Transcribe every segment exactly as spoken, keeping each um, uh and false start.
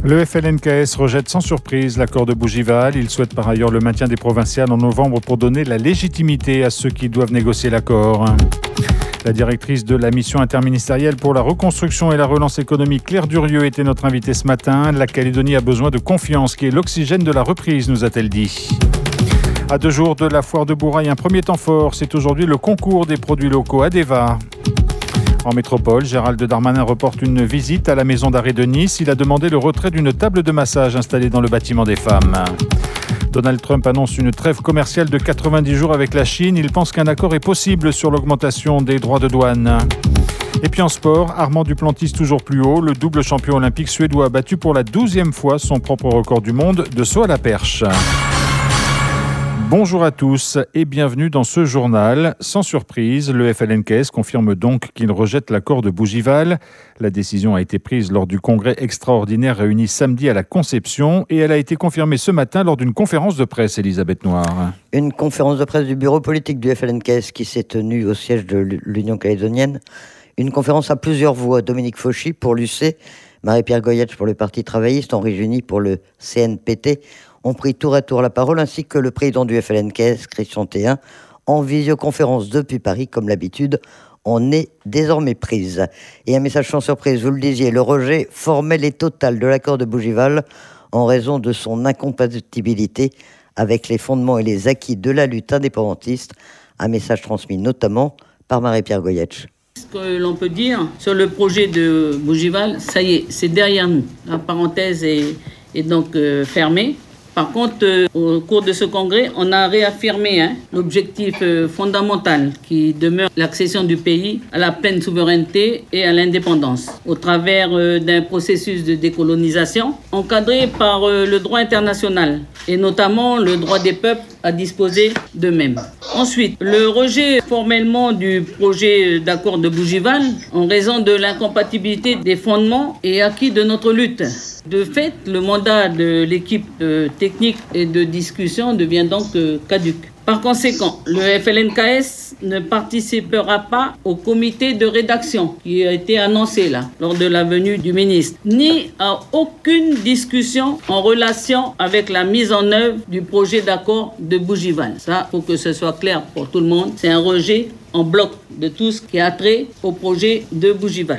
Le F L N K S rejette sans surprise l'accord de Bougival. Il souhaite par ailleurs le maintien des provinciales en novembre pour donner la légitimité à ceux qui doivent négocier l'accord. La directrice de la mission interministérielle pour la reconstruction et la relance économique, Claire Durieux, était notre invitée ce matin. La Calédonie a besoin de confiance, qui est l'oxygène de la reprise, nous a-t-elle dit. À deux jours de la foire de Bourail, un premier temps fort. C'est aujourd'hui le concours des produits locaux à Deva. En métropole, Gérald Darmanin reporte une visite à la maison d'arrêt de Nice. Il a demandé le retrait d'une table de massage installée dans le bâtiment des femmes. Donald Trump annonce une trêve commerciale de quatre-vingt-dix jours avec la Chine. Il pense qu'un accord est possible sur l'augmentation des droits de douane. Et puis en sport, Armand Duplantis toujours plus haut. Le double champion olympique suédois a battu pour la douzième fois son propre record du monde de saut à la perche. Bonjour à tous et bienvenue dans ce journal. Sans surprise, le F L N K S confirme donc qu'il rejette l'accord de Bougival. La décision a été prise lors du congrès extraordinaire réuni samedi à la Conception et elle a été confirmée ce matin lors d'une conférence de presse, Elisabeth Noir. Une conférence de presse du bureau politique du F L N K S qui s'est tenue au siège de l'Union calédonienne. Une conférence à plusieurs voix. Dominique Fauchy pour l'U C, Marie-Pierre Goyetch pour le Parti travailliste, Henri Juni pour le C N P T ont pris tour à tour la parole, ainsi que le président du F L N K S, Christian Théin, en visioconférence depuis Paris, comme l'habitude, on est désormais prise. Et un message sans surprise, vous le disiez, le rejet formel et total de l'accord de Bougival en raison de son incompatibilité avec les fondements et les acquis de la lutte indépendantiste, un message transmis notamment par Marie-Pierre Goyetch. Ce que l'on peut dire sur le projet de Bougival, ça y est, c'est derrière nous. La parenthèse est, est donc euh, fermée. Par contre, euh, au cours de ce congrès, on a réaffirmé hein, l'objectif euh, fondamental qui demeure l'accession du pays à la pleine souveraineté et à l'indépendance au travers euh, d'un processus de décolonisation encadré par euh, le droit international et notamment le droit des peuples à disposer d'eux-mêmes. Ensuite, le rejet formellement du projet d'accord de Bougival en raison de l'incompatibilité des fondements et acquis de notre lutte. De fait, le mandat de l'équipe euh, technique et de discussion devient donc euh, caduc. Par conséquent, le F L N K S ne participera pas au comité de rédaction qui a été annoncé là, lors de la venue du ministre, ni à aucune discussion en relation avec la mise en œuvre du projet d'accord de Bougival. Ça, il faut que ce soit clair pour tout le monde. C'est un rejet en bloc de tout ce qui a trait au projet de Bougival.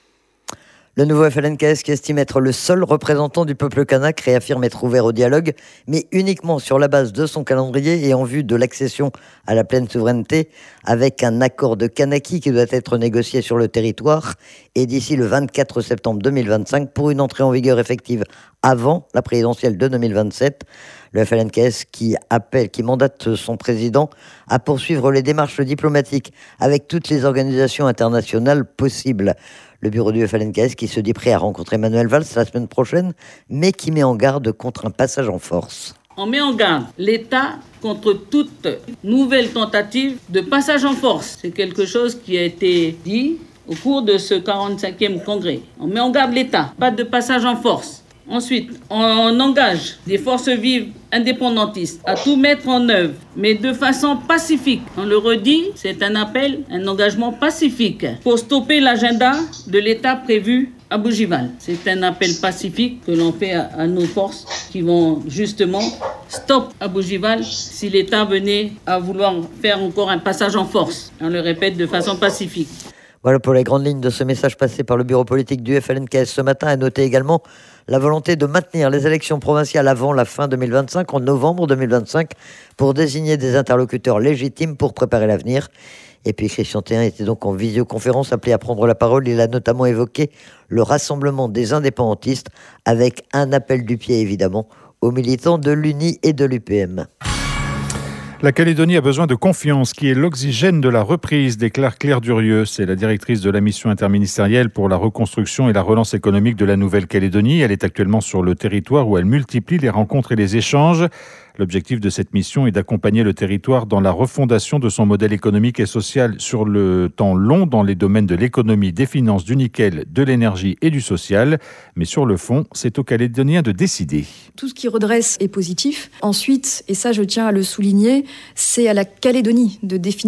Le nouveau F L N K S qui estime être le seul représentant du peuple kanak réaffirme être ouvert au dialogue, mais uniquement sur la base de son calendrier et en vue de l'accession à la pleine souveraineté, avec un accord de Kanaki qui doit être négocié sur le territoire et d'ici le vingt-quatre septembre deux mille vingt-cinq pour une entrée en vigueur effective avant la présidentielle de deux mille vingt-sept. Le F L N K S qui appelle, qui mandate son président à poursuivre les démarches diplomatiques avec toutes les organisations internationales possibles. Le bureau du F L N K S qui se dit prêt à rencontrer Manuel Valls la semaine prochaine, mais qui met en garde contre un passage en force. On met en garde l'État contre toute nouvelle tentative de passage en force. C'est quelque chose qui a été dit au cours de ce quarante-cinquième congrès. On met en garde l'État, pas de passage en force. Ensuite, on engage des forces vives indépendantistes à tout mettre en œuvre, mais de façon pacifique. On le redit, c'est un appel, un engagement pacifique pour stopper l'agenda de l'État prévu à Bougival. C'est un appel pacifique que l'on fait à, à nos forces qui vont justement stop à Bougival si l'État venait à vouloir faire encore un passage en force. On le répète de façon pacifique. Voilà pour les grandes lignes de ce message passé par le bureau politique du F L N K S ce matin. À noter également la volonté de maintenir les élections provinciales avant la fin deux mille vingt-cinq, en novembre deux mille vingt-cinq, pour désigner des interlocuteurs légitimes pour préparer l'avenir. Et puis Christian Théin était donc en visioconférence appelé à prendre la parole. Il a notamment évoqué le rassemblement des indépendantistes avec un appel du pied évidemment aux militants de l'U N I et de l'U P M. La Calédonie a besoin de confiance, qui est l'oxygène de la reprise, déclare Claire Durieux. C'est la directrice de la mission interministérielle pour la reconstruction et la relance économique de la Nouvelle-Calédonie. Elle est actuellement sur le territoire où elle multiplie les rencontres et les échanges. L'objectif de cette mission est d'accompagner le territoire dans la refondation de son modèle économique et social sur le temps long dans les domaines de l'économie, des finances, du nickel, de l'énergie et du social. Mais sur le fond, c'est aux Calédoniens de décider. Tout ce qui redresse est positif. Ensuite, et ça je tiens à le souligner, c'est à la Calédonie de définir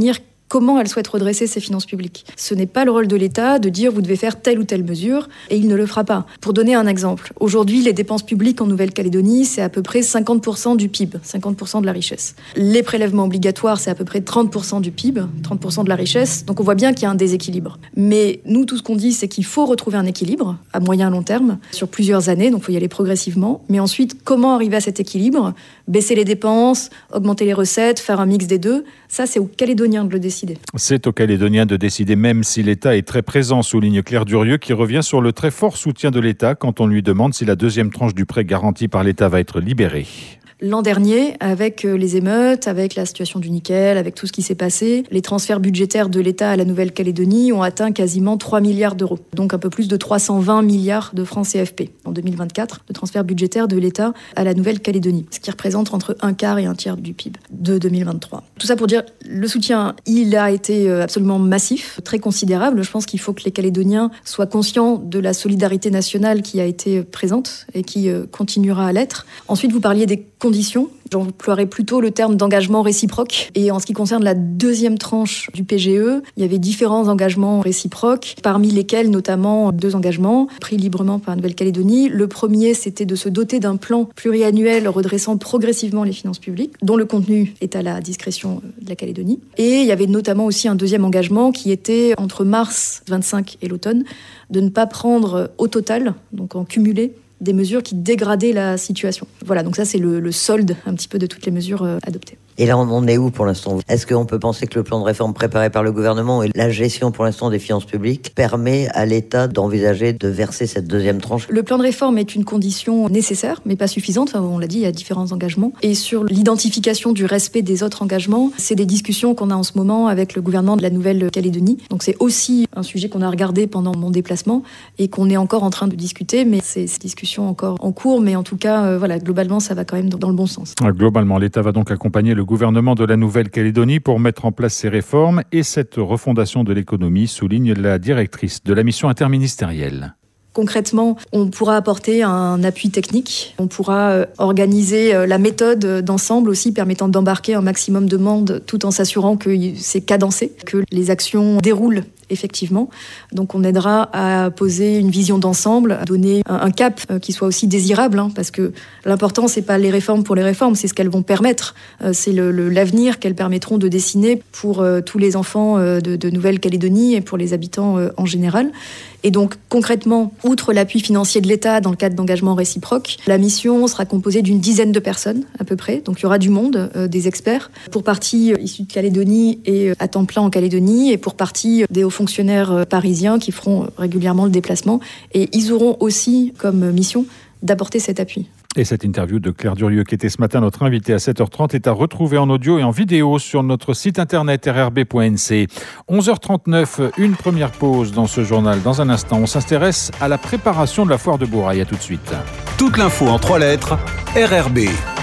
comment elle souhaite redresser ses finances publiques. Ce n'est pas le rôle de l'État de dire vous devez faire telle ou telle mesure, et il ne le fera pas. Pour donner un exemple, aujourd'hui, les dépenses publiques en Nouvelle-Calédonie, c'est à peu près cinquante pour cent du P I B, cinquante pour cent de la richesse. Les prélèvements obligatoires, c'est à peu près trente pour cent du P I B, trente pour cent de la richesse. Donc on voit bien qu'il y a un déséquilibre. Mais nous, tout ce qu'on dit, c'est qu'il faut retrouver un équilibre à moyen long terme, sur plusieurs années, donc il faut y aller progressivement. Mais ensuite, comment arriver à cet équilibre ? Baisser les dépenses, augmenter les recettes, faire un mix des deux, ça c'est aux Calédoniens de le décider. C'est aux Calédoniens de décider, même si l'État est très présent, souligne Claire Durieux, qui revient sur le très fort soutien de l'État quand on lui demande si la deuxième tranche du prêt garanti par l'État va être libérée. L'an dernier, avec les émeutes, avec la situation du nickel, avec tout ce qui s'est passé, les transferts budgétaires de l'État à la Nouvelle-Calédonie ont atteint quasiment trois milliards d'euros. Donc un peu plus de trois cent vingt milliards de francs C F P en deux mille vingt-quatre, de transferts budgétaires de l'État à la Nouvelle-Calédonie, ce qui représente entre un quart et un tiers du P I B de deux mille vingt-trois. Tout ça pour dire, le soutien, il a été absolument massif, très considérable. Je pense qu'il faut que les Calédoniens soient conscients de la solidarité nationale qui a été présente et qui continuera à l'être. Ensuite, vous parliez des conditions. J'emploierais plutôt le terme d'engagement réciproque. Et en ce qui concerne la deuxième tranche du P G E, il y avait différents engagements réciproques, parmi lesquels notamment deux engagements pris librement par la Nouvelle-Calédonie. Le premier, c'était de se doter d'un plan pluriannuel redressant progressivement les finances publiques, dont le contenu est à la discrétion de la Calédonie. Et il y avait notamment aussi un deuxième engagement qui était entre mars vingt-cinq et l'automne, de ne pas prendre au total, donc en cumulé, des mesures qui dégradaient la situation. Voilà, donc ça c'est le, le solde un petit peu de toutes les mesures euh, adoptées. Et là, on en est où pour l'instant ? Est-ce qu'on peut penser que le plan de réforme préparé par le gouvernement et la gestion pour l'instant des finances publiques permet à l'État d'envisager de verser cette deuxième tranche ? Le plan de réforme est une condition nécessaire, mais pas suffisante. Enfin, on l'a dit, il y a différents engagements. Et sur l'identification du respect des autres engagements, c'est des discussions qu'on a en ce moment avec le gouvernement de la Nouvelle-Calédonie. Donc c'est aussi un sujet qu'on a regardé pendant mon déplacement et qu'on est encore en train de discuter, mais c'est ces discussions encore en cours. Mais en tout cas, euh, voilà, globalement, ça va quand même dans le bon sens. Globalement, l'État va donc accompagner le gouvernement de la Nouvelle-Calédonie pour mettre en place ces réformes et cette refondation de l'économie, souligne la directrice de la mission interministérielle. Concrètement, on pourra apporter un appui technique, on pourra organiser la méthode d'ensemble aussi, permettant d'embarquer un maximum de monde tout en s'assurant que c'est cadencé, que les actions déroulent effectivement. Donc on aidera à poser une vision d'ensemble, à donner un cap qui soit aussi désirable, hein, parce que l'important, c'est pas les réformes pour les réformes, c'est ce qu'elles vont permettre. C'est le, le, l'avenir qu'elles permettront de dessiner pour euh, tous les enfants euh, de, de Nouvelle-Calédonie et pour les habitants euh, en général. Et donc, concrètement, outre l'appui financier de l'État dans le cadre d'engagements réciproques, la mission sera composée d'une dizaine de personnes, à peu près. Donc, il y aura du monde, euh, des experts, pour partie euh, issus de Calédonie et euh, à temps plein en Calédonie, et pour partie euh, des hauts fonctionnaires euh, parisiens qui feront euh, régulièrement le déplacement. Et ils auront aussi comme euh, mission d'apporter cet appui. Et cette interview de Claire Durieux, qui était ce matin notre invitée à sept heures trente, est à retrouver en audio et en vidéo sur notre site internet r r b point n c. onze heures trente-neuf, une première pause dans ce journal. Dans un instant, on s'intéresse à la préparation de la foire de Bourail. À tout de suite. Toute l'info en trois lettres, R R B.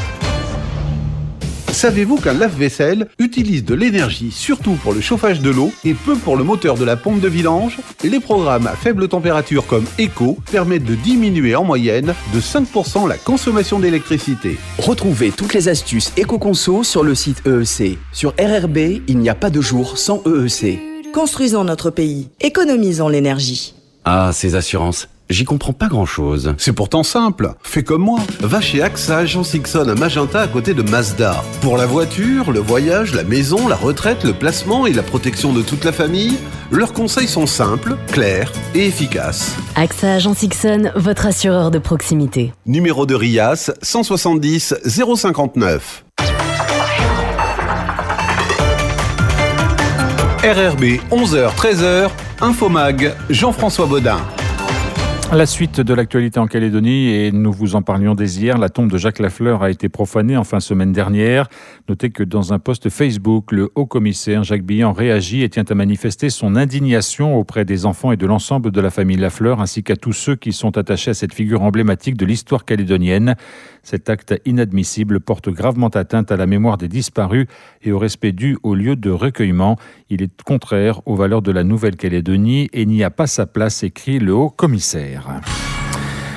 Savez-vous qu'un lave-vaisselle utilise de l'énergie surtout pour le chauffage de l'eau et peu pour le moteur de la pompe de vidange ? Les programmes à faible température comme Eco permettent de diminuer en moyenne de cinq pour cent la consommation d'électricité. Retrouvez toutes les astuces éco-conso sur le site E E C. Sur R R B, il n'y a pas de jour sans E E C. Construisons notre pays, économisons l'énergie. Ah, ces assurances. J'y comprends pas grand-chose. C'est pourtant simple. Fais comme moi. Va chez A X A Jean Sixon à Magenta à côté de Mazda. Pour la voiture, le voyage, la maison, la retraite, le placement et la protection de toute la famille, leurs conseils sont simples, clairs et efficaces. A X A Jean Sixon, votre assureur de proximité. Numéro de RIAS cent soixante-dix zéro cinquante-neuf. R R B, onze heures treize heures, Infomag, Jean-François Baudin. La suite de l'actualité en Calédonie, et nous vous en parlions dès hier, la tombe de Jacques Lafleur a été profanée en fin de semaine dernière. Notez que dans un post Facebook, le haut-commissaire Jacques Billan réagit et tient à manifester son indignation auprès des enfants et de l'ensemble de la famille Lafleur, ainsi qu'à tous ceux qui sont attachés à cette figure emblématique de l'histoire calédonienne. Cet acte inadmissible porte gravement atteinte à la mémoire des disparus et au respect dû au lieu de recueillement. Il est contraire aux valeurs de la Nouvelle-Calédonie et n'y a pas sa place, écrit le haut-commissaire.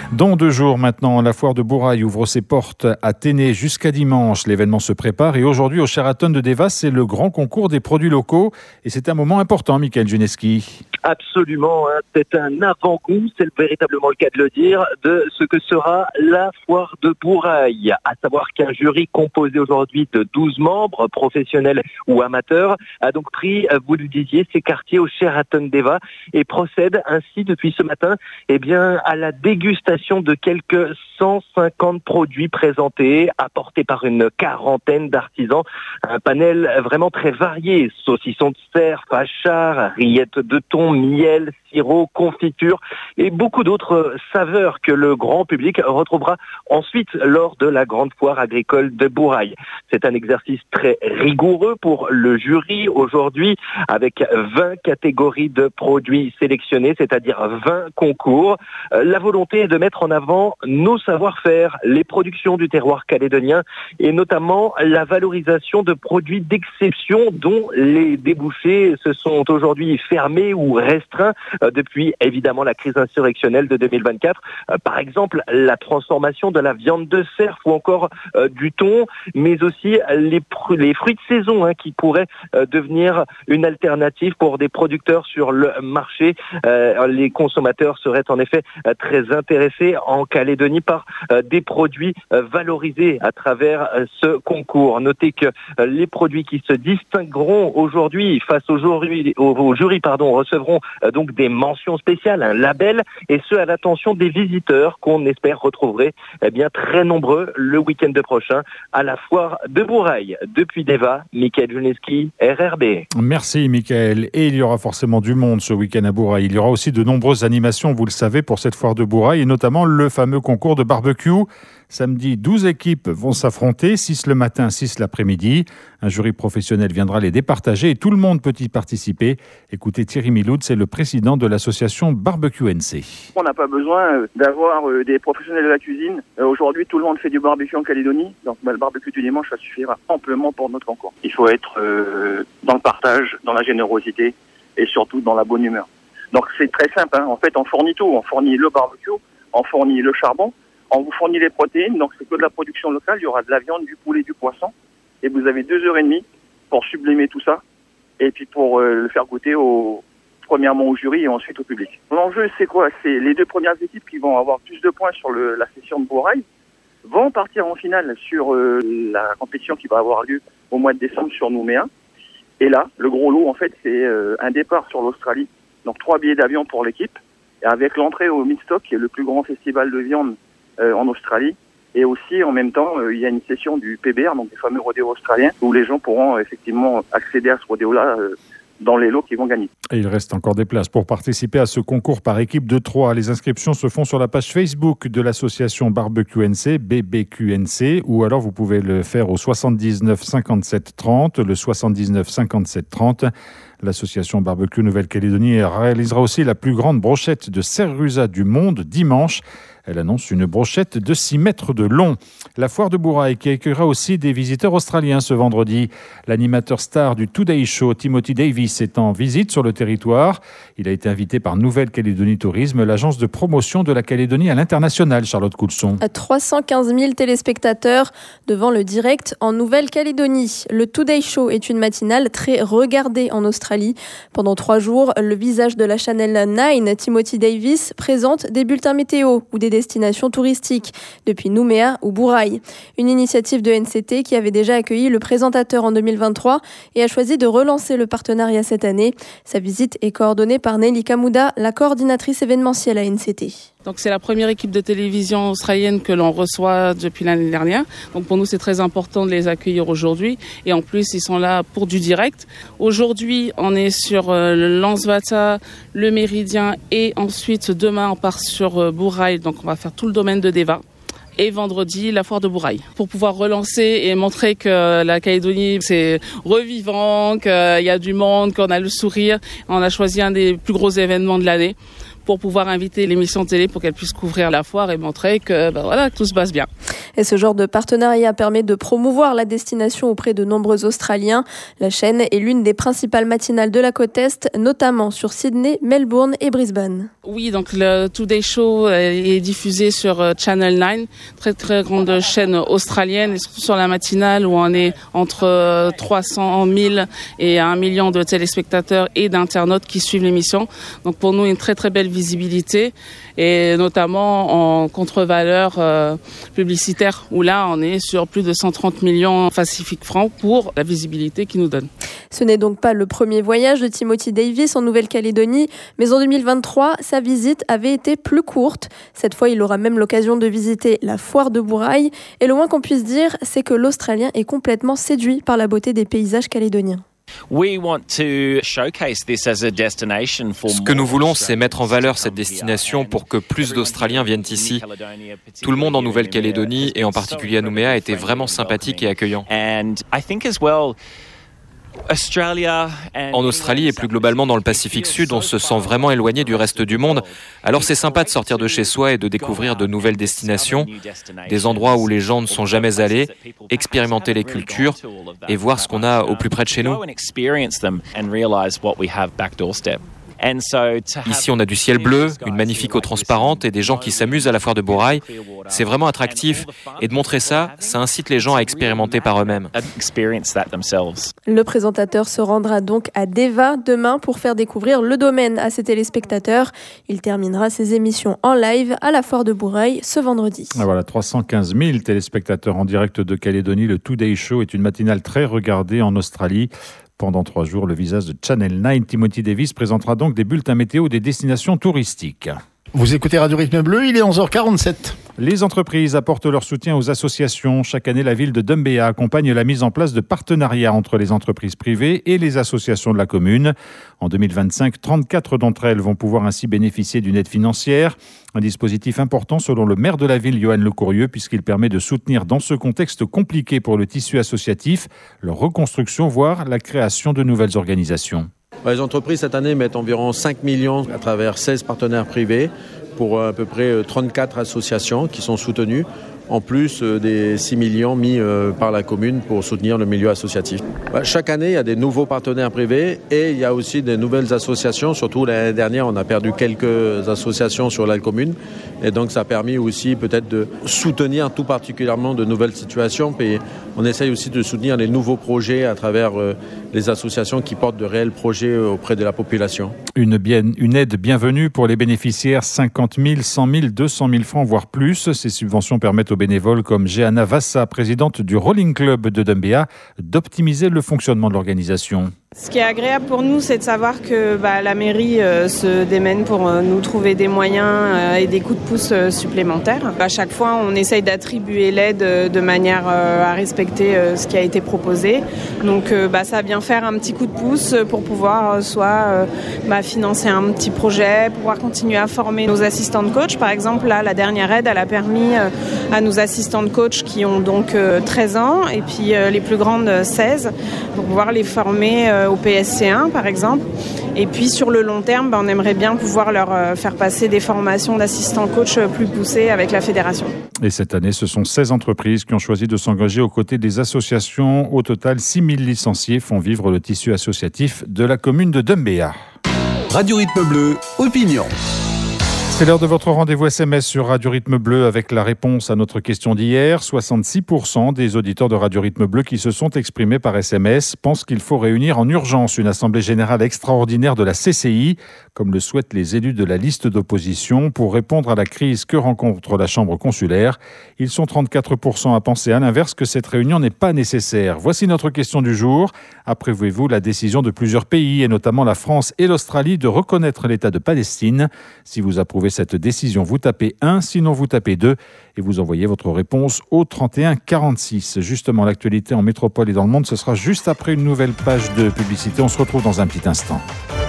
Dans deux jours maintenant, la foire de Bourail ouvre ses portes à Ténè jusqu'à dimanche. L'événement se prépare et aujourd'hui au Sheraton de Deva, c'est le grand concours des produits locaux et c'est un moment important, Michael Juneski. Absolument, hein. C'est un avant-goût, c'est véritablement le cas de le dire, de ce que sera la foire de Bourail. À savoir qu'un jury composé aujourd'hui de douze membres, professionnels ou amateurs, a donc pris, vous le disiez, ses quartiers au Sheraton Deva et procède ainsi depuis ce matin eh bien, à la dégustation de quelques cent cinquante produits présentés, apportés par une quarantaine d'artisans. Un panel vraiment très varié, saucissons de cerf, fachard, rillettes de thon, miel, sirop, confiture et beaucoup d'autres saveurs que le grand public retrouvera ensuite lors de la grande foire agricole de Bourail. C'est un exercice très rigoureux pour le jury aujourd'hui avec vingt catégories de produits sélectionnés, c'est-à-dire vingt concours. La volonté est de mettre en avant nos savoir-faire, les productions du terroir calédonien et notamment la valorisation de produits d'exception dont les débouchés se sont aujourd'hui fermés ou restreints depuis évidemment la crise insurrectionnelle de deux mille vingt-quatre. Par exemple, la transformation de la viande de cerf ou encore euh, du thon, mais aussi les, pr- les fruits de saison hein, qui pourraient euh, devenir une alternative pour des producteurs sur le marché. Euh, les consommateurs seraient en effet euh, très intéressés en Calédonie par euh, des produits euh, valorisés à travers euh, ce concours. Notez que euh, les produits qui se distingueront aujourd'hui face au jury, au, au jury pardon, recevront euh, donc des mentions spéciales, un label, et ce à l'attention des visiteurs qu'on espère retrouver eh bien, très nombreux le week-end prochain à la foire de Bourail. Depuis Deva, Michael Juneski, R R B. Merci Michael. Et il y aura forcément du monde ce week-end à Bourail. Il y aura aussi de nombreuses animations, vous le savez, pour cette foire de Bourail, et notamment le fameux concours de barbecue. Samedi, douze équipes vont s'affronter, six le matin, six l'après-midi. Un jury professionnel viendra les départager et tout le monde peut y participer. Écoutez Thierry Miloud, c'est le président de l'association Barbecue N C. On n'a pas besoin d'avoir des professionnels de la cuisine. Aujourd'hui, tout le monde fait du barbecue en Calédonie. Donc bah, le barbecue du dimanche, ça suffira amplement pour notre concours. Il faut être euh, dans le partage, dans la générosité et surtout dans la bonne humeur. Donc c'est très simple. Hein. En fait, on fournit tout. On fournit le barbecue, on fournit le charbon. On vous fournit les protéines, donc c'est que de la production locale. Il y aura de la viande, du poulet, du poisson. Et vous avez deux heures et demie pour sublimer tout ça. Et puis pour euh, le faire goûter au, premièrement au jury et ensuite au public. L'enjeu, c'est quoi? C'est les deux premières équipes qui vont avoir plus de points sur le, la session de Bourail vont partir en finale sur euh, la compétition qui va avoir lieu au mois de décembre sur Nouméa. Et là, le gros lot, en fait, c'est euh, un départ sur l'Australie. Donc trois billets d'avion pour l'équipe. Et avec l'entrée au Midstock, qui est le plus grand festival de viande Euh, en Australie, et aussi en même temps euh, il y a une session du P B R, donc des fameux rodéos australiens, où les gens pourront euh, effectivement accéder à ce rodéo-là euh, dans les lots qu'ils vont gagner. Et il reste encore des places pour participer à ce concours par équipe de trois. Les inscriptions se font sur la page Facebook de l'association Barbecue N C, B B Q N C, ou alors vous pouvez le faire au soixante-dix-neuf cinquante-sept trente, le soixante-dix-neuf cinquante-sept trente. L'association Barbecue Nouvelle-Calédonie réalisera aussi la plus grande brochette de cerrusa du monde dimanche. Elle annonce une brochette de six mètres de long. La foire de Bourail qui accueillera aussi des visiteurs australiens ce vendredi. L'animateur star du Today Show, Timothy Davis, est en visite sur le territoire. Il a été invité par Nouvelle-Calédonie Tourisme, l'agence de promotion de la Calédonie à l'international. Charlotte Coulson. trois cent quinze mille téléspectateurs devant le direct en Nouvelle-Calédonie. Le Today Show est une matinale très regardée en Australie. Pendant trois jours, le visage de la Channel neuf, Timothy Davis, présente des bulletins météo ou des destinations touristiques depuis Nouméa ou Bourail. Une initiative de N C T qui avait déjà accueilli le présentateur en deux mille vingt-trois et a choisi de relancer le partenariat cette année. Sa visite est coordonnée par Nelly Kamouda, la coordinatrice événementielle à N C T. Donc c'est la première équipe de télévision australienne que l'on reçoit depuis l'année dernière. Donc pour nous c'est très important de les accueillir aujourd'hui et en plus ils sont là pour du direct. Aujourd'hui on est sur euh, le Lansvata, le Méridien et ensuite demain on part sur euh, Bourail. Donc on va faire tout le domaine de Deva. Et vendredi, la foire de Bourail. Pour pouvoir relancer et montrer que la Calédonie, c'est revivant, qu'il y a du monde, qu'on a le sourire. On a choisi un des plus gros événements de l'année pour pouvoir inviter l'émission télé pour qu'elle puisse couvrir la foire et montrer que ben voilà, tout se passe bien. Et ce genre de partenariat permet de promouvoir la destination auprès de nombreux Australiens. La chaîne est l'une des principales matinales de la côte Est, notamment sur Sydney, Melbourne et Brisbane. Oui, donc le Today Show est diffusé sur Channel neuf, très très grande chaîne australienne, et surtout sur la matinale où on est entre trois cent mille et un million de téléspectateurs et d'internautes qui suivent l'émission. Donc pour nous, une très très belle visibilité, et notamment en contre-valeur euh, publicitaire, où là on est sur plus de cent trente millions Pacific francs pour la visibilité qu'il nous donne. Ce n'est donc pas le premier voyage de Timothy Davis en Nouvelle-Calédonie, mais en deux mille vingt-trois, sa visite avait été plus courte. Cette fois, il aura même l'occasion de visiter la foire de Bourail. Et le moins qu'on puisse dire, c'est que l'Australien est complètement séduit par la beauté des paysages calédoniens. Ce que nous voulons, c'est mettre en valeur cette destination pour que plus d'Australiens viennent ici. Tout le monde en Nouvelle-Calédonie, et en particulier à Nouméa, était vraiment sympathique et accueillant. En Australie et plus globalement dans le Pacifique Sud, on se sent vraiment éloigné du reste du monde. Alors c'est sympa de sortir de chez soi et de découvrir de nouvelles destinations, des endroits où les gens ne sont jamais allés, expérimenter les cultures et voir ce qu'on a au plus près de chez nous. Ici, on a du ciel bleu, une magnifique eau transparente et des gens qui s'amusent à la foire de Bourail. C'est vraiment attractif. Et de montrer ça, ça incite les gens à expérimenter par eux-mêmes. Le présentateur se rendra donc à Deva demain pour faire découvrir le domaine à ses téléspectateurs. Il terminera ses émissions en live à la foire de Bourail ce vendredi. Ah voilà, trois cent quinze mille téléspectateurs en direct de Calédonie. Le Today Show est une matinale très regardée en Australie. Pendant trois jours, le visage de Channel neuf, Timothy Davis, présentera donc des bulletins météo des destinations touristiques. Vous écoutez Radio Rythme Bleu, il est onze heures quarante-sept. Les entreprises apportent leur soutien aux associations. Chaque année, la ville de Doumbéa accompagne la mise en place de partenariats entre les entreprises privées et les associations de la commune. En deux mille vingt-cinq, trente-quatre d'entre elles vont pouvoir ainsi bénéficier d'une aide financière. Un dispositif important selon le maire de la ville, Yoann Lecourrieux, puisqu'il permet de soutenir dans ce contexte compliqué pour le tissu associatif, leur reconstruction, voire la création de nouvelles organisations. Les entreprises, cette année, mettent environ cinq millions à travers seize partenaires privés pour à peu près trente-quatre associations qui sont soutenues, en plus des six millions mis par la commune pour soutenir le milieu associatif. Chaque année, il y a des nouveaux partenaires privés et il y a aussi des nouvelles associations. Surtout l'année dernière, on a perdu quelques associations sur la commune et donc ça a permis aussi peut-être de soutenir tout particulièrement de nouvelles situations. Et on essaye aussi de soutenir les nouveaux projets à travers les associations qui portent de réels projets auprès de la population. Une, bien, une aide bienvenue pour les bénéficiaires, cinquante mille, cent mille, deux cent mille francs, voire plus. Ces subventions permettent aux bénévoles comme Jeanna Vassa, présidente du Rolling Club de Doumbéa, d'optimiser le fonctionnement de l'organisation. Ce qui est agréable pour nous, c'est de savoir que bah, la mairie euh, se démène pour euh, nous trouver des moyens euh, et des coups de pouce euh, supplémentaires. À chaque fois, on essaye d'attribuer l'aide euh, de manière euh, à respecter euh, ce qui a été proposé. Donc euh, bah, ça vient faire un petit coup de pouce pour pouvoir euh, soit euh, bah, financer un petit projet, pouvoir continuer à former nos assistants de coach. Par exemple, là, la dernière aide, elle a permis euh, à nos assistants de coach qui ont donc euh, treize ans et puis euh, les plus grandes seize, pour pouvoir les former euh, au P S C un par exemple. Et puis sur le long terme, ben, on aimerait bien pouvoir leur euh, faire passer des formations d'assistants coach plus poussées avec la fédération. Et cette année, ce sont seize entreprises qui ont choisi de s'engager aux côtés des associations. Au total, six mille licenciés font vivre le tissu associatif de la commune de Doumbéa. Radio Rythme Bleu, opinion. C'est l'heure de votre rendez-vous S M S sur Radio Rythme Bleu avec la réponse à notre question d'hier. soixante-six pour cent des auditeurs de Radio Rythme Bleu qui se sont exprimés par S M S pensent qu'il faut réunir en urgence une assemblée générale extraordinaire de la C C I, comme le souhaitent les élus de la liste d'opposition, pour répondre à la crise que rencontre la chambre consulaire. Ils sont trente-quatre pour cent à penser à l'inverse que cette réunion n'est pas nécessaire. Voici notre question du jour. Approuvez-vous la décision de plusieurs pays, et notamment la France et l'Australie, de reconnaître l'État de Palestine? Si vous approuvez cette décision, vous tapez un, sinon vous tapez deux et vous envoyez votre réponse au trente et un quarante-six. Justement, l'actualité en métropole et dans le monde, ce sera juste après une nouvelle page de publicité. On se retrouve dans un petit instant.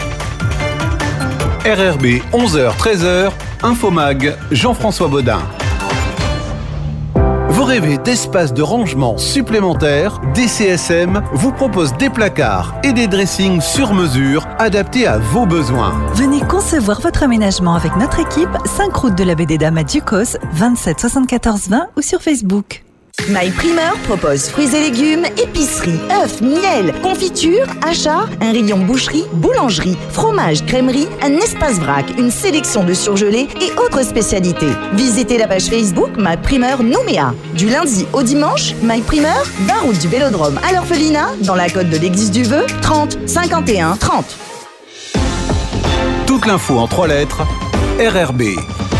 R R B, onze heures treize heures, Infomag, Jean-François Baudin. Vous rêvez d'espace de rangement supplémentaires, D C S M vous propose des placards et des dressings sur mesure adaptés à vos besoins. Venez concevoir votre aménagement avec notre équipe, cinq route de la Baie des Dames à Ducos, vingt-sept soixante-quatorze vingt ou sur Facebook. My Primeur propose fruits et légumes, épicerie, œufs, miel, confiture, achats, un rayon boucherie, boulangerie, fromage, crèmerie, un espace vrac, une sélection de surgelés et autres spécialités. Visitez la page Facebook My Primeur Nouméa. Du lundi au dimanche, My Primeur, vingt route du Vélodrome à l'Orphelinat, dans la côte de l'Église du Vœu, trente cinquante et un trente. Toute l'info en trois lettres, R R B.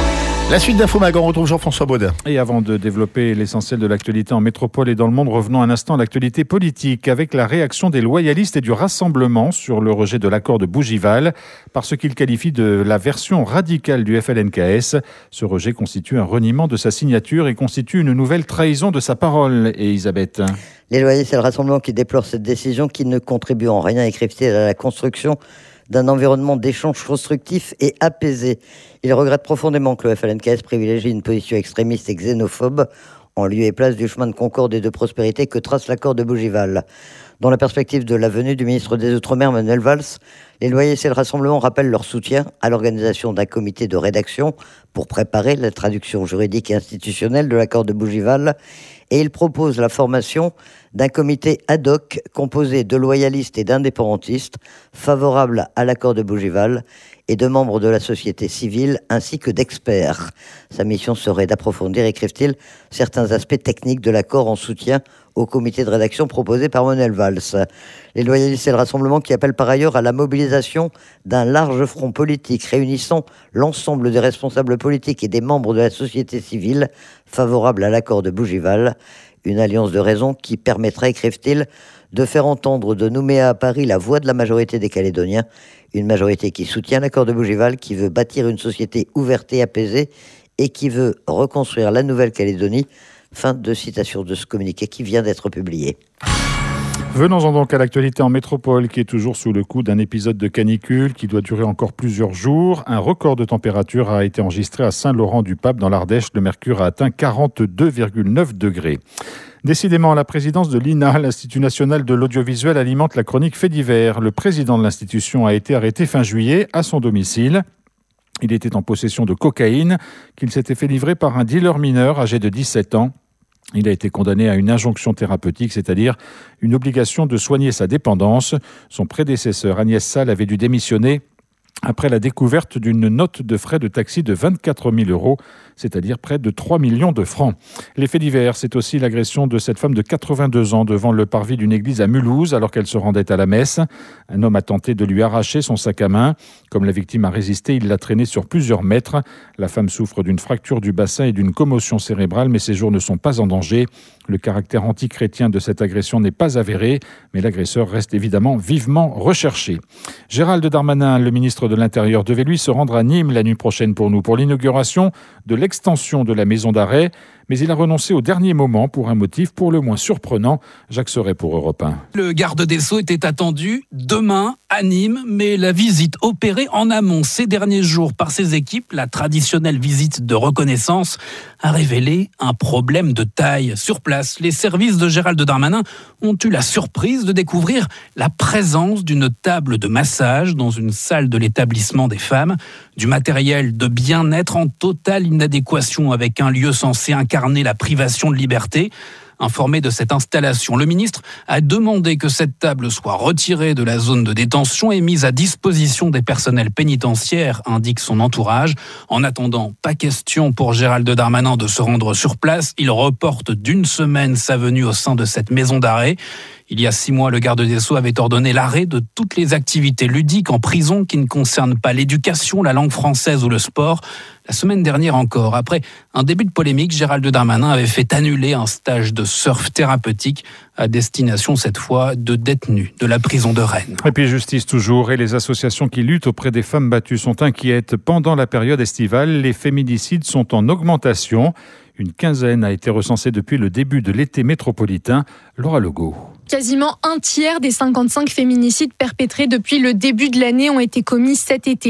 La suite d'Info Mag, on retrouve Jean-François Baudin. Et avant de développer l'essentiel de l'actualité en métropole et dans le monde, revenons un instant à l'actualité politique avec la réaction des loyalistes et du Rassemblement sur le rejet de l'accord de Bougival par ce qu'ils qualifient de la version radicale du F L N K S. Ce rejet constitue un reniement de sa signature et constitue une nouvelle trahison de sa parole. Et Elisabeth. Les loyalistes et le Rassemblement qui déplorent cette décision qui ne contribue en rien, écrivent-ils, à la construction d'un environnement d'échange constructif et apaisé. Ils regrettent profondément que le F L N K S privilégie une position extrémiste et xénophobe en lieu et place du chemin de concorde et de prospérité que trace l'accord de Bougival. Dans la perspective de la venue du ministre des Outre-mer, Manuel Valls, les loyalistes et le Rassemblement rappellent leur soutien à l'organisation d'un comité de rédaction pour préparer la traduction juridique et institutionnelle de l'accord de Bougival, et ils proposent la formation d'un comité ad hoc composé de loyalistes et d'indépendantistes favorables à l'accord de Bougival et de membres de la société civile ainsi que d'experts. Sa mission serait d'approfondir, écrivent-ils, certains aspects techniques de l'accord en soutien au comité de rédaction proposé par Manuel Valls. Les loyalistes et le Rassemblement qui appellent par ailleurs à la mobilisation d'un large front politique réunissant l'ensemble des responsables politiques et des membres de la société civile favorables à l'accord de Bougival. Une alliance de raison qui permettrait, écrivent-ils, de faire entendre de Nouméa à Paris la voix de la majorité des Calédoniens, une majorité qui soutient l'accord de Bougival, qui veut bâtir une société ouverte et apaisée et qui veut reconstruire la Nouvelle-Calédonie. Fin de citation de ce communiqué qui vient d'être publié. Venons-en donc à l'actualité en métropole qui est toujours sous le coup d'un épisode de canicule qui doit durer encore plusieurs jours. Un record de température a été enregistré à Saint-Laurent-du-Pape dans l'Ardèche. Le mercure a atteint quarante-deux virgule neuf degrés. Décidément, la présidence de l'I N A, l'Institut national de l'audiovisuel, alimente la chronique Faits divers. Le président de l'institution a été arrêté fin juillet à son domicile. Il était en possession de cocaïne qu'il s'était fait livrer par un dealer mineur âgé de dix-sept ans. Il a été condamné à une injonction thérapeutique, c'est-à-dire une obligation de soigner sa dépendance. Son prédécesseur, Agnès Salle, avait dû démissionner après la découverte d'une note de frais de taxi de vingt-quatre mille euros, c'est-à-dire près de trois millions de francs. Les faits divers, c'est aussi l'agression de cette femme de quatre-vingt-deux ans devant le parvis d'une église à Mulhouse alors qu'elle se rendait à la messe. Un homme a tenté de lui arracher son sac à main. Comme la victime a résisté, il l'a traînée sur plusieurs mètres. La femme souffre d'une fracture du bassin et d'une commotion cérébrale, mais ses jours ne sont pas en danger. Le caractère antichrétien de cette agression n'est pas avéré, mais l'agresseur reste évidemment vivement recherché. Gérald Darmanin, le ministre de l'Intérieur, devait lui se rendre à Nîmes la nuit prochaine pour nous, pour l'inauguration de l'extension de la maison d'arrêt, mais il a renoncé au dernier moment pour un motif pour le moins surprenant. Jacques Serret pour Europe un. Le garde des Sceaux était attendu demain à Nîmes, mais la visite opérée en amont ces derniers jours par ses équipes, la traditionnelle visite de reconnaissance, a révélé un problème de taille. Sur place, les services de Gérald Darmanin ont eu la surprise de découvrir la présence d'une table de massage dans une salle de l'établissement des femmes, du matériel de bien-être en totale inadéquation avec un lieu censé incarner la privation de liberté. Informé de cette installation, le ministre a demandé que cette table soit retirée de la zone de détention et mise à disposition des personnels pénitentiaires, indique son entourage. En attendant, pas question pour Gérald Darmanin de se rendre sur place. Il reporte d'une semaine sa venue au sein de cette maison d'arrêt. Il y a six mois, le garde des Sceaux avait ordonné l'arrêt de toutes les activités ludiques en prison qui ne concernent pas l'éducation, la langue française ou le sport. La semaine dernière encore, après un début de polémique, Gérald Darmanin avait fait annuler un stage de surf thérapeutique à destination cette fois de détenus de la prison de Rennes. Et puis justice toujours, et les associations qui luttent auprès des femmes battues sont inquiètes. Pendant la période estivale, les féminicides sont en augmentation. Une quinzaine a été recensée depuis le début de l'été métropolitain. Laura Legault. Quasiment un tiers des cinquante-cinq féminicides perpétrés depuis le début de l'année ont été commis cet été.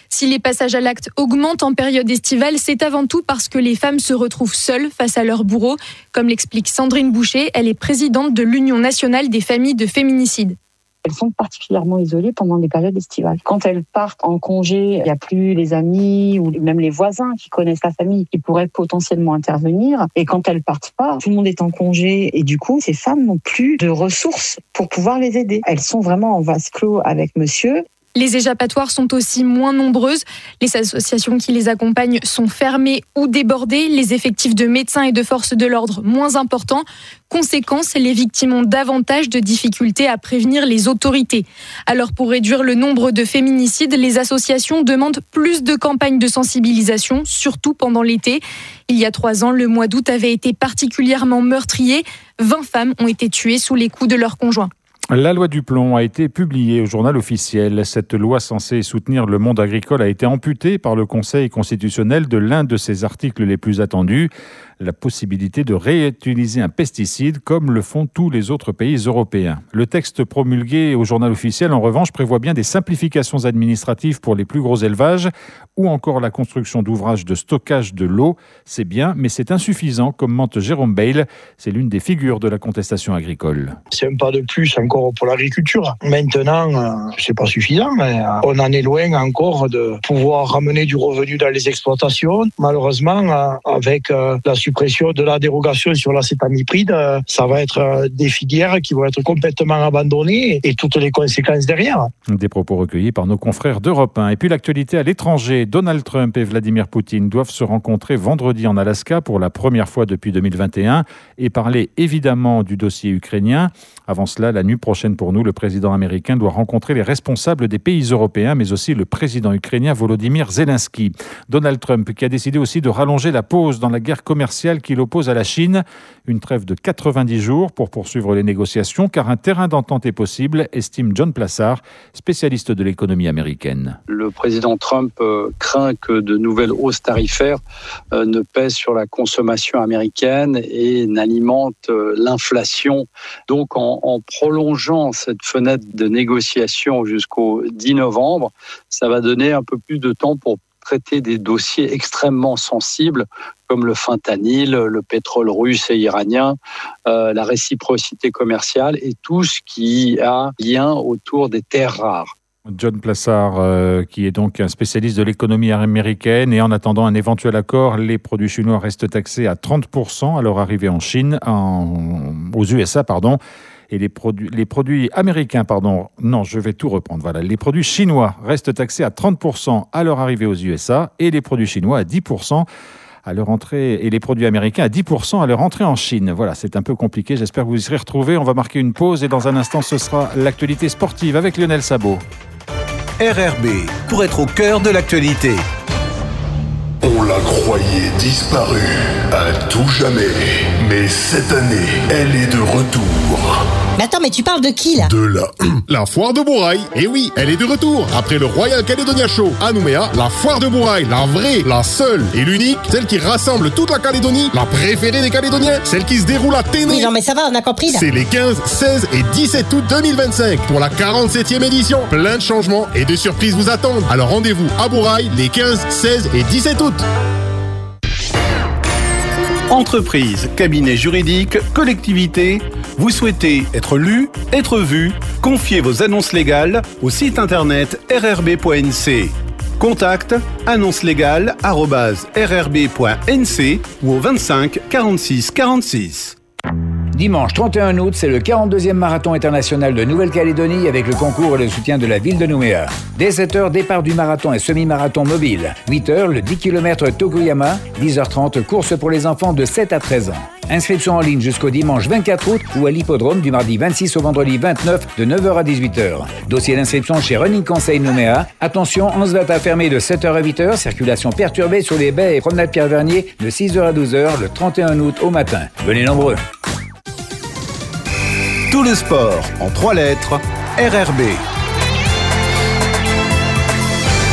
Si les passages à l'acte augmentent en période estivale, c'est avant tout parce que les femmes se retrouvent seules face à leur bourreau, comme l'explique Sandrine Boucher, elle est présidente de l'Union nationale des familles de féminicides. Elles sont particulièrement isolées pendant les périodes estivales. Quand elles partent en congé, il n'y a plus les amis ou même les voisins qui connaissent la famille qui pourraient potentiellement intervenir. Et quand elles partent pas, tout le monde est en congé et du coup, ces femmes n'ont plus de ressources pour pouvoir les aider. Elles sont vraiment en vase clos avec monsieur. Les échappatoires sont aussi moins nombreuses. Les associations qui les accompagnent sont fermées ou débordées. Les effectifs de médecins et de forces de l'ordre moins importants. Conséquence, les victimes ont davantage de difficultés à prévenir les autorités. Alors pour réduire le nombre de féminicides, les associations demandent plus de campagnes de sensibilisation, surtout pendant l'été. Il y a trois ans, le mois d'août avait été particulièrement meurtrier. vingt femmes ont été tuées sous les coups de leurs conjoints. La loi du plomb a été publiée au journal officiel. Cette loi censée soutenir le monde agricole a été amputée par le Conseil constitutionnel de l'un de ses articles les plus attendus, la possibilité de réutiliser un pesticide comme le font tous les autres pays européens. Le texte promulgué au journal officiel, en revanche, prévoit bien des simplifications administratives pour les plus gros élevages ou encore la construction d'ouvrages de stockage de l'eau. C'est bien, mais c'est insuffisant, commente Jérôme Bayle. C'est l'une des figures de la contestation agricole. C'est un pas de plus encore pour l'agriculture. Maintenant, euh, c'est pas suffisant, mais euh, on en est loin encore de pouvoir ramener du revenu dans les exploitations. Malheureusement, euh, avec euh, la suppression de la dérogation sur l'acétamipride, euh, ça va être euh, des filières qui vont être complètement abandonnées et toutes les conséquences derrière. Des propos recueillis par nos confrères d'Europe un. Et puis l'actualité à l'étranger. Donald Trump et Vladimir Poutine doivent se rencontrer vendredi en Alaska pour la première fois depuis deux mille vingt et un et parler évidemment du dossier ukrainien. Avant cela, la nuit prochaine pour nous, le président américain doit rencontrer les responsables des pays européens, mais aussi le président ukrainien Volodymyr Zelensky. Donald Trump qui a décidé aussi de rallonger la pause dans la guerre commerciale qu'il oppose à la Chine. Une trêve de quatre-vingt-dix jours pour poursuivre les négociations, car un terrain d'entente est possible, estime John Plassard, spécialiste de l'économie américaine. Le président Trump euh, craint que de nouvelles hausses tarifaires euh, ne pèsent sur la consommation américaine et n'alimentent euh, l'inflation. Donc en, en prolongeant cette fenêtre de négociation jusqu'au dix novembre, ça va donner un peu plus de temps pour traiter des dossiers extrêmement sensibles comme le fentanyl, le pétrole russe et iranien, euh, la réciprocité commerciale et tout ce qui a lien autour des terres rares. John Plassard, euh, qui est donc un spécialiste de l'économie américaine. Et en attendant un éventuel accord, les produits chinois restent taxés à trente pour cent à leur arrivée en Chine, en, aux U S A, pardon. Et les produits, les produits américains, pardon, non, je vais tout reprendre. Voilà, les produits chinois restent taxés à trente pour cent à leur arrivée aux U S A et les produits chinois à dix pour cent à leur entrée et les produits américains à dix pour cent à leur entrée en Chine. Voilà, c'est un peu compliqué. J'espère que vous y serez retrouvés. On va marquer une pause et dans un instant, ce sera l'actualité sportive avec Lionel Sabot. R R B, pour être au cœur de l'actualité. On la croyait disparue à tout jamais. Mais cette année, elle est de retour. Mais attends, mais tu parles de qui, là? De la... la foire de Bourail. Et oui, elle est de retour. Après le Royal Caledonia Show à Nouméa, la foire de Bourail, la vraie, la seule et l'unique, celle qui rassemble toute la Calédonie, la préférée des Calédoniens, celle qui se déroule à Téné. Oui, non, mais ça va, on a compris, là. C'est les quinze, seize et dix-sept août deux mille vingt-cinq pour la quarante-septième édition. Plein de changements et de surprises vous attendent. Alors rendez-vous à Bourail les quinze, seize et dix-sept août. Entreprise, cabinet juridique, collectivité, vous souhaitez être lu, être vu, confiez vos annonces légales au site internet r r b point n c. Contact annonce légale arobase r r b point n c ou au vingt-cinq quarante-six quarante-six. Dimanche trente et un août, c'est le quarante-deuxième marathon international de Nouvelle-Calédonie avec le concours et le soutien de la ville de Nouméa. Dès sept heures, départ du marathon et semi-marathon mobile. huit heures, le dix kilomètres Tokuyama. dix heures trente, course pour les enfants de sept à treize ans. Inscription en ligne jusqu'au dimanche vingt-quatre août ou à l'hippodrome du mardi vingt-six au vendredi vingt-neuf de neuf heures à dix-huit heures. Dossier d'inscription chez Running Conseil Nouméa. Attention, Ansvata fermé de sept heures à huit heures. Circulation perturbée sur les baies et promenade Pierre-Vernier de six heures à douze heures le trente et un août au matin. Venez nombreux. Tout le sport en trois lettres, R R B.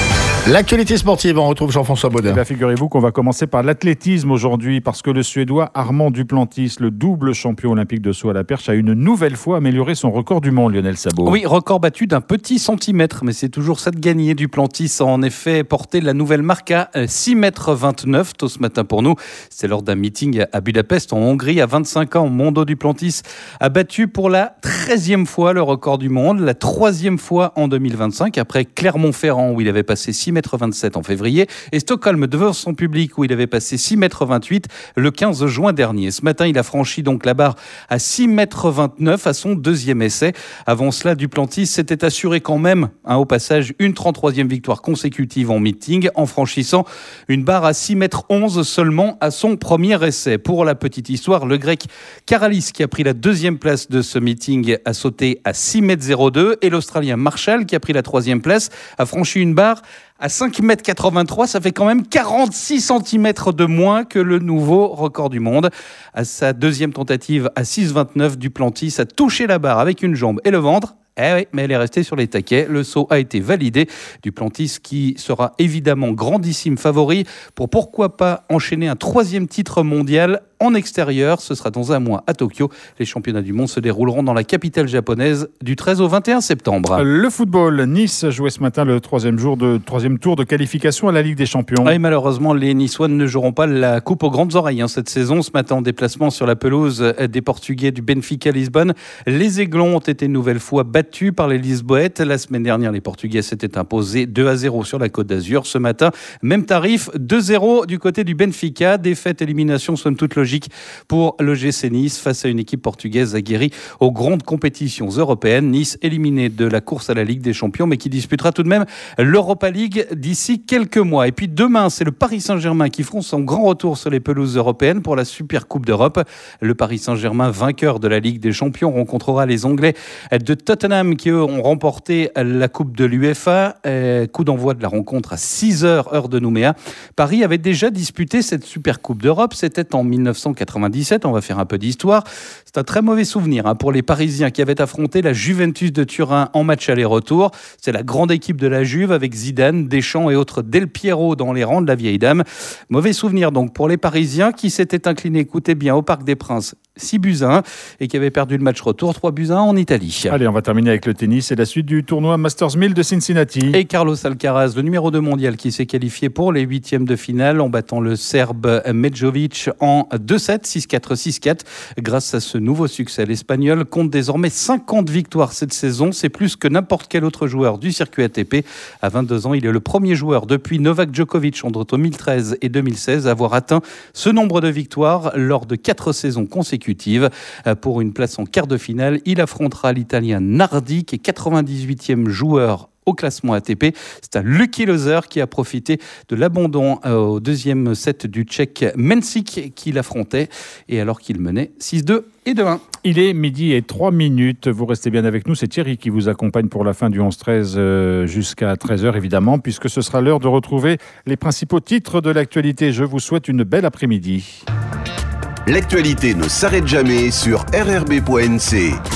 L'actualité sportive, on retrouve Jean-François Baudin. Eh bien, figurez-vous qu'on va commencer par l'athlétisme aujourd'hui parce que le Suédois Armand Duplantis, le double champion olympique de saut à la perche, a une nouvelle fois amélioré son record du monde, Lionel Sabot. Oui, record battu d'un petit centimètre, mais c'est toujours ça de gagner. Duplantis a en effet porté la nouvelle marque à six mètres vingt-neuf tôt ce matin pour nous. C'est lors d'un meeting à Budapest en Hongrie. À vingt-cinq ans, Mondo Duplantis a battu pour la treizième fois le record du monde, la troisième fois en deux mille vingt-cinq, après Clermont-Ferrand où il avait passé six mètres vingt-sept en février et Stockholm devant son public où il avait passé six mètres vingt-huit le quinze juin dernier. Ce matin, il a franchi donc la barre à six mètres vingt-neuf à son deuxième essai. Avant cela, Duplantis s'était assuré quand même, hein, au passage, une trente-troisième victoire consécutive en meeting en franchissant une barre à six mètres onze seulement à son premier essai. Pour la petite histoire, le grec Karalis qui a pris la deuxième place de ce meeting a sauté à six mètres zéro deux et l'Australien Marshall qui a pris la troisième place a franchi une barre à cinq mètres quatre-vingt-trois, ça fait quand même quarante-six centimètres de moins que le nouveau record du monde. À sa deuxième tentative à six mètres vingt-neuf, Duplantis a touché la barre avec une jambe et le ventre. Eh oui, mais elle est restée sur les taquets. Le saut a été validé. Duplantis qui sera évidemment grandissime favori pour pourquoi pas enchaîner un troisième titre mondial en extérieur. Ce sera dans un mois à Tokyo. Les championnats du monde se dérouleront dans la capitale japonaise du treize au vingt et un septembre. Le football, Nice jouait ce matin le troisième, jour de, troisième tour de qualification à la Ligue des Champions. Et malheureusement, les Niçois ne joueront pas la coupe aux grandes oreilles hein, cette saison. Ce matin, en déplacement sur la pelouse des Portugais du Benfica Lisbonne, les Aiglons ont été une nouvelle fois battus par les Lisboètes. La semaine dernière, les Portugais s'étaient imposés deux à zéro sur la Côte d'Azur. Ce matin, même tarif, deux zéro du côté du Benfica. Défaite, élimination, somme toute logique pour l'O G C Nice face à une équipe portugaise aguerrie aux grandes compétitions européennes. Nice éliminé de la course à la Ligue des Champions, mais qui disputera tout de même l'Europa League d'ici quelques mois. Et puis demain, c'est le Paris Saint-Germain qui feront son grand retour sur les pelouses européennes pour la Super Coupe d'Europe. Le Paris Saint-Germain, vainqueur de la Ligue des Champions, rencontrera les Anglais de Tottenham qui, eux, ont remporté la Coupe de l'U F A. Euh, coup d'envoi de la rencontre à six heures, heure de Nouméa. Paris avait déjà disputé cette Super Coupe d'Europe. C'était en mille neuf cent quatre-vingt-dix-sept. On va faire un peu d'histoire. C'est un très mauvais souvenir hein, pour les Parisiens qui avaient affronté la Juventus de Turin en match aller-retour. C'est la grande équipe de la Juve avec Zidane, Deschamps et autres Del Piero dans les rangs de la vieille dame. Mauvais souvenir donc pour les Parisiens qui s'étaient inclinés, écoutez bien, au Parc des Princes, six buts à un et qui avaient perdu le match retour, trois buts à un en Italie. Allez, on va terminer avec le tennis et la suite du tournoi Masters mille de Cincinnati. Et Carlos Alcaraz, le numéro deux mondial qui s'est qualifié pour les huitièmes de finale en battant le Serbe Medjovic en deux sept, six quatre, six quatre. Grâce à ce nouveau succès, l'Espagnol compte désormais cinquante victoires cette saison. C'est plus que n'importe quel autre joueur du circuit A T P. À vingt-deux ans, il est le premier joueur depuis Novak Djokovic entre deux mille treize et deux mille seize à avoir atteint ce nombre de victoires lors de quatre saisons consécutives. Pour une place en quart de finale, il affrontera l'Italien Nardi qui est quatre-vingt-dix-huitième joueur au classement A T P. C'est un lucky loser qui a profité de l'abandon au deuxième set du Tchèque Mensik qui l'affrontait et alors qu'il menait six deux et deux un. Il est midi et trois minutes. Vous restez bien avec nous. C'est Thierry qui vous accompagne pour la fin du onze treize jusqu'à treize heures évidemment, puisque ce sera l'heure de retrouver les principaux titres de l'actualité. Je vous souhaite une belle après-midi. L'actualité ne s'arrête jamais sur R R B point N C.